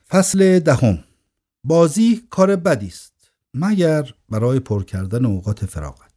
فصل 10. بازی کار بدی است مگر برای پر کردن اوقات فراغت.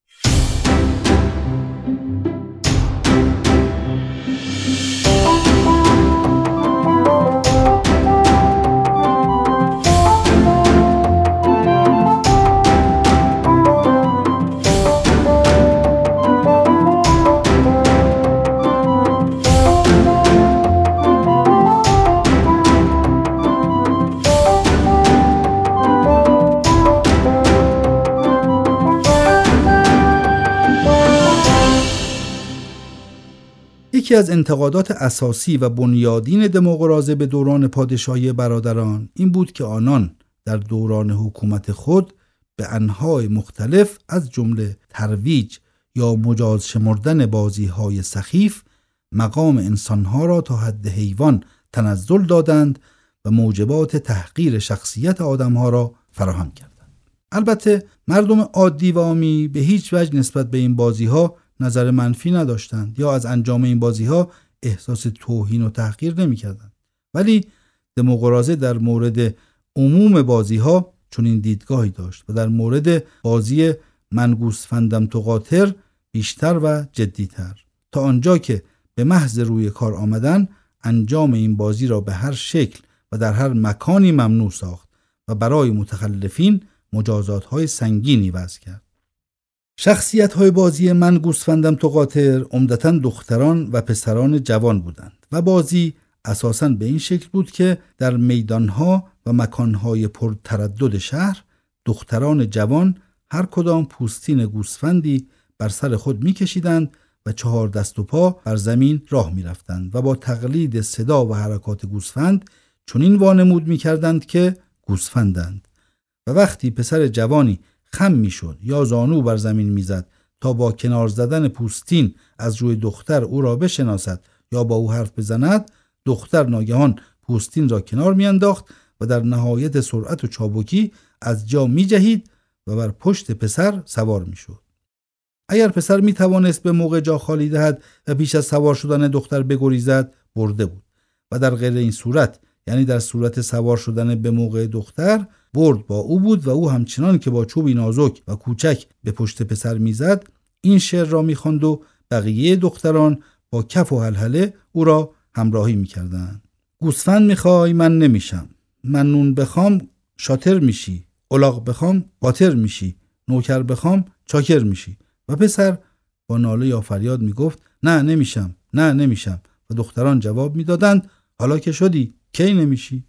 یکی از انتقادات اساسی و بنیادین دموقراطه به دوران پادشاهی برادران این بود که آنان در دوران حکومت خود به انواع مختلف از جمله ترویج یا مجاز شمردن بازی‌های سخیف مقام انسانها را تا حد حیوان تنزل دادند و موجبات تحقیر شخصیت آدمها را فراهم کردند. البته مردم عادی و عامی به هیچ وجه نسبت به این بازی‌ها نظر منفی نداشتند یا از انجام این بازی‌ها احساس توهین و تحقیر نمی‌کردند. ولی دموقراطه در مورد عموم بازی‌ها چنین دیدگاهی داشت و در مورد بازی من گوسفندم تو قاطر بیشتر و جدی‌تر، تا آنجا که به محض روی کار آمدن انجام این بازی را به هر شکل و در هر مکانی ممنوع ساخت و برای متخلفین مجازات‌های سنگینی وضع کرد. شخصیت‌های بازی من گوسفندم تو قاطر عمدتاً دختران و پسران جوان بودند و بازی اساساً به این شکل بود که در میدان‌ها و مکان‌های پر تردد شهر دختران جوان هر کدام پوستین گوسفندی بر سر خود می‌کشیدند و 4 دست و پا بر زمین راه می‌رفتند و با تقلید صدا و حرکات گوسفند چنین وانمود می‌کردند که گوسفندند. و وقتی پسر جوانی خم میشد یا زانو بر زمین میزد تا با کنار زدن پوستین از روی دختر او را بشناسد یا با او حرف بزند، دختر ناگهان پوستین را کنار میانداخت و در نهایت سرعت و چابکی از جا میجهید و بر پشت پسر سوار میشد. اگر پسر میتوانست به موقع جا خالی دهد و پیش از سوار شدن دختر بگریزد، برده بود و در غیر این صورت، یعنی در صورت سوار شدن به موقع دختر، برد با او بود و او همچنان که با چوبی نازک و کوچک به پشت پسر میزد این شعر را میخواند و بقیه دختران با کف و هلهله او را همراهی میکردند. گوسفند میخوای من نمیشم، من نون بخوام شاطر میشی، الاغ بخوام قاطر میشی، نوکر بخوام چاکر میشی. و پسر با ناله یا فریاد میگفت نه نمیشم، نه نمیشم. و دختران جواب میدادند حالا که شدی کی نمیشی؟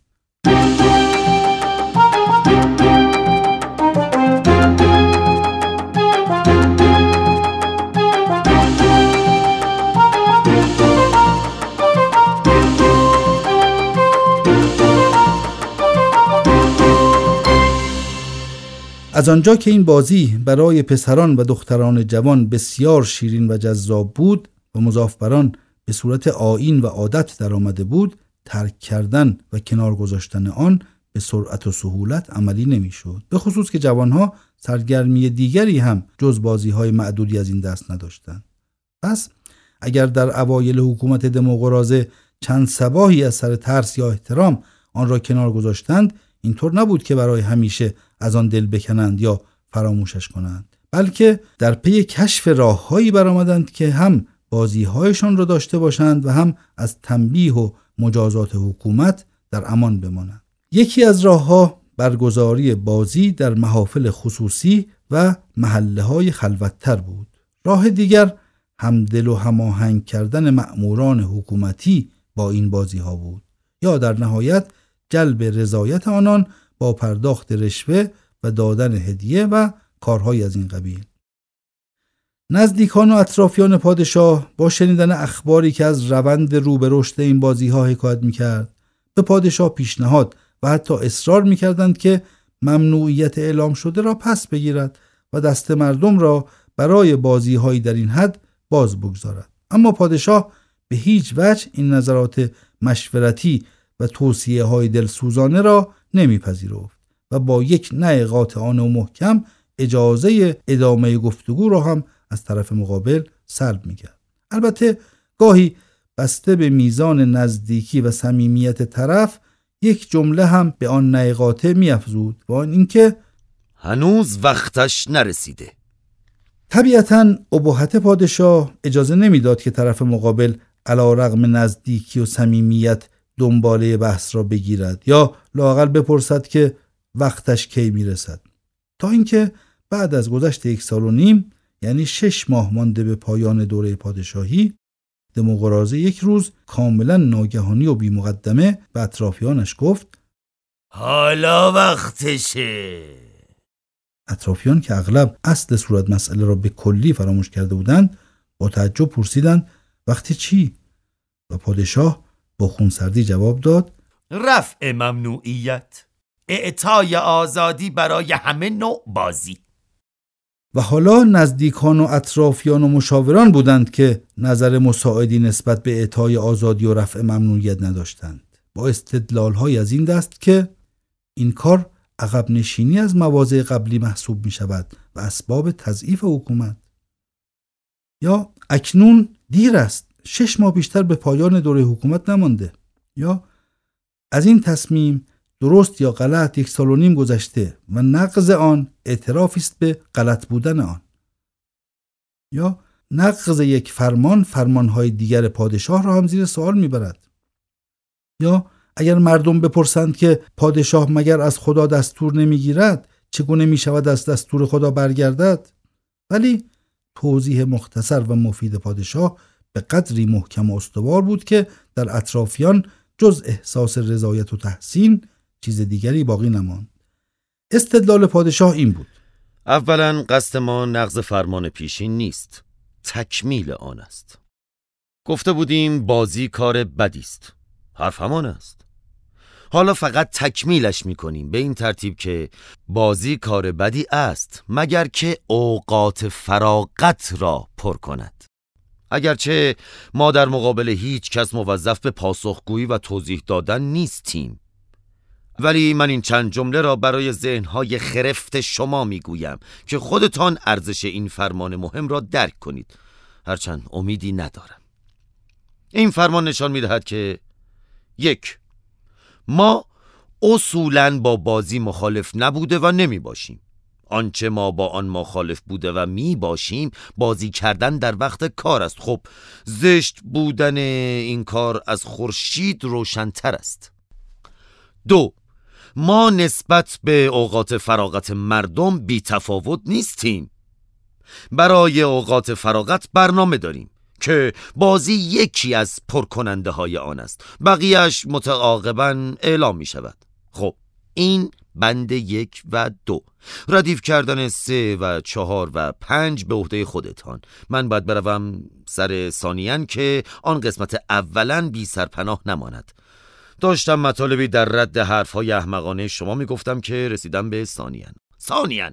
از آنجا که این بازی برای پسران و دختران جوان بسیار شیرین و جذاب بود و مضاف بر آن به صورت آیین و عادت در آمده بود، ترک کردن و کنار گذاشتن آن به سرعت و سهولت عملی نمیشد، به خصوص که جوانها سرگرمی دیگری هم جز بازی‌های معدودی از این دست نداشتند. پس اگر در اوایل حکومت دموقراطه چند صباحی از سر ترس یا احترام آن را کنار گذاشتند، اینطور نبود که برای همیشه از آن دل بکنند یا فراموشش کنند، بلکه در پی کشف راه‌هایی برآمدند که هم بازی‌هایشان را داشته باشند و هم از تنبیه و مجازات حکومت در امان بمانند. یکی از راه‌ها برگزاری بازی در محافل خصوصی و محله‌های خلوت‌تر بود. راه دیگر همدل و هماهنگ کردن مأموران حکومتی با این بازی‌ها بود یا در نهایت جلب رضایت آنان با پرداخت رشوه و دادن هدیه و کارهای از این قبیل. نزدیکان و اطرافیان پادشاه با شنیدن اخباری که از روند رو به رشد این بازی‌ها حکایت می‌کرد، به پادشاه پیشنهاد و حتی اصرار می‌کردند که ممنوعیت اعلام شده را پس بگیرد و دست مردم را برای بازی‌هایی در این حد باز بگذارد. اما پادشاه به هیچ وجه این نظرات مشورتی و توصیه‌های دلسوزانه را نمی‌پذیرفت و با یک نه قاطعانه و محکم اجازه ادامه گفتگو را هم از طرف مقابل سلب می‌کرد. البته گاهی بسته به میزان نزدیکی و صمیمیت طرف یک جمله هم به آن نعی قاطع می‌افزود و آن اینکه هنوز وقتش نرسیده. طبیعتاً ابهت پادشاه اجازه نمیداد که طرف مقابل علی‌رغم نزدیکی و صمیمیت دنباله بحث را بگیرد یا لااقل بپرسد که وقتش کی میرسد. تا اینکه بعد از گذشت 1 سال و نیم، یعنی 6 ماه مانده به پایان دوره پادشاهی، دموقراطه یک روز کاملا ناگهانی و بی مقدمه به اطرافیانش گفت حالا وقتشه. اطرافیان که اغلب اصل صورت مسئله را به کلی فراموش کرده بودند با تعجب پرسیدند وقت چی؟ و پادشاه با خونسردی جواب داد رفع ممنوعیت، اعطای آزادی برای همه نوع بازی. و حالا نزدیکان و اطرافیان و مشاوران بودند که نظر مساعدی نسبت به اعطای آزادی و رفع ممنوعیت نداشتند، با استدلال‌های از این دست که این کار عقب نشینی از مواضع قبلی محسوب می شود و اسباب تضعیف حکومت، یا اکنون دیر است، 6 ماه بیشتر به پایان دوره حکومت نمانده، یا از این تصمیم درست یا غلط 1 سال و نیم گذشته و نقض آن اعترافی است به غلط بودن آن، یا نقض یک فرمانهای دیگر پادشاه را هم زیر سوال میبرد، یا اگر مردم بپرسند که پادشاه مگر از خدا دستور نمیگیرد چگونه میشود از دستور خدا برگردد، ولی توضیح مختصر و مفید پادشاه به قدری محکم و استوار بود که در اطرافیان جز احساس رضایت و تحسین چیز دیگری باقی نماند. استدلال پادشاه این بود: اولا قصد ما نقض فرمان پیشین نیست، تکمیل آن است. گفته بودیم بازی کار بدی است، حرف همان است. حالا فقط تکمیلش میکنیم به این ترتیب که بازی کار بدی است مگر که اوقات فراغت را پر کند. اگرچه ما در مقابل هیچ کس موظف به پاسخگویی و توضیح دادن نیستیم، ولی من این چند جمله را برای ذهنهای خرفت شما میگویم که خودتان ارزش این فرمان مهم را درک کنید، هرچند امیدی ندارم. این فرمان نشان میدهد که 1. ما اصولاً با بازی مخالف نبوده و نمی باشیم. آنچه ما با آن مخالف بوده و می باشیم بازی کردن در وقت کار است. خب زشت بودن این کار از خورشید روشن‌تر است. 2. ما نسبت به اوقات فراغت مردم بی تفاوت نیستیم. برای اوقات فراغت برنامه داریم که بازی یکی از پرکننده های آن است، بقیهش متعاقباً اعلام می شود. خب این بند 1 و 2. ردیف کردن 3 و 4 و 5 به عهده خودتان. من باید بروم سر ثانیاً که آن قسمت اولاً بی سرپناه نماند. داشتم مطالبی در رد حرفهای احمقانه شما می گفتم که رسیدم به ثانیاً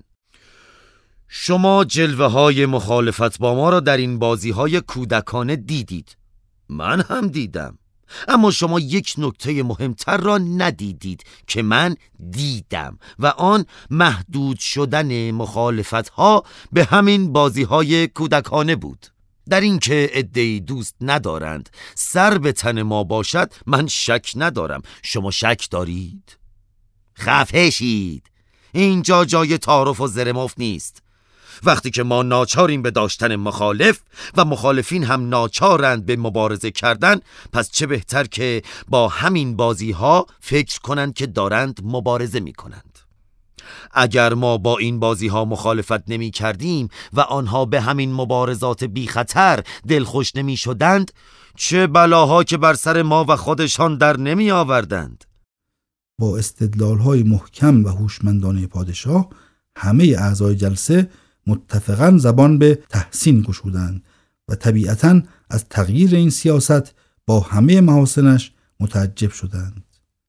شما جلوه های مخالفت با ما را در این بازی های کودکانه دیدید. من هم دیدم، اما شما یک نکته مهمتر را ندیدید که من دیدم و آن محدود شدن مخالفت ها به همین بازی های کودکانه بود. در این که عده‌ای دوست ندارند سر به تن ما باشد من شک ندارم. شما شک دارید؟ خفه شید، اینجا جای تعارف و زرموف نیست. وقتی که ما ناچاریم به داشتن مخالف و مخالفین هم ناچارند به مبارزه کردن، پس چه بهتر که با همین بازی ها فکر کنند که دارند مبارزه می کنند. اگر ما با این بازی ها مخالفت نمی کردیم و آنها به همین مبارزات بی خطر دلخوش نمی شدند، چه بلاها که بر سر ما و خودشان در نمی آوردند. با استدلال‌های محکم و هوشمندانه پادشاه همه اعضای جلسه متفقاً زبان به تحسین گشودند و طبیعتاً از تغییر این سیاست با همه محاسنش متعجب شدند.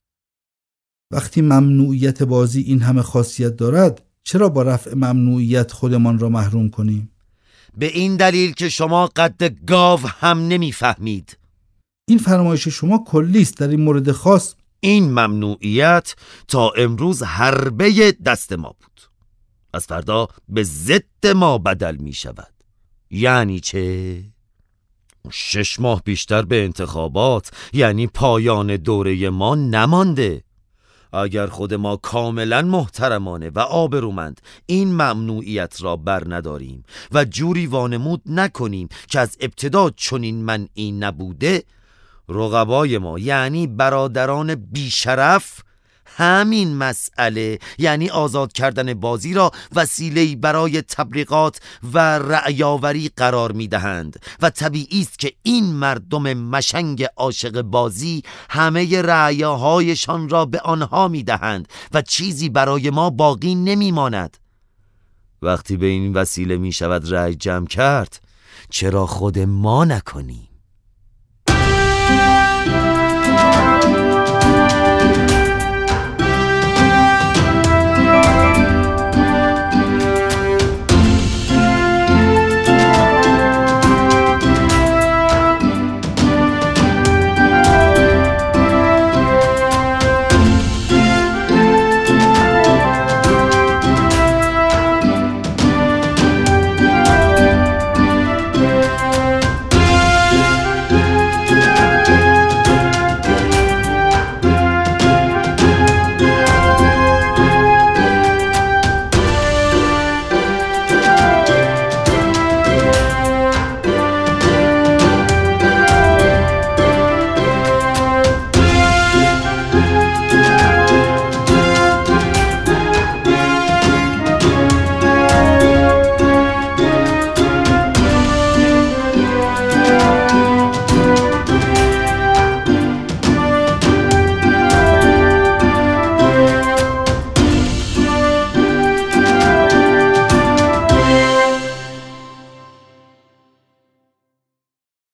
وقتی ممنوعیت بازی این همه خاصیت دارد، چرا با رفع ممنوعیت خودمان را محروم کنیم؟ به این دلیل که شما قد گاو هم نمیفهمید. این فرمایش شما کلی است. در این مورد خاص این ممنوعیت تا امروز حربه دست ما بود، از فردا به ضد ما بدل می شود. یعنی چه؟ 6 ماه بیشتر به انتخابات یعنی پایان دوره ما نمانده. اگر خود ما کاملا محترمانه و آبرومند این ممنوعیت را بر نداریم و جوری وانمود نکنیم که از ابتدا چنین منعی نبوده، رقبای ما یعنی برادران بیشرف همین مسئله یعنی آزاد کردن بازی را وسیله‌ای برای تبلیغات و رأیاوری قرار می‌دهند و طبیعی است که این مردم مشنگ عاشق بازی همه رأیهایشان را به آنها می‌دهند و چیزی برای ما باقی نمی‌ماند. وقتی به این وسیله می‌شود رأی جمع کرد، چرا خود ما نکنیم؟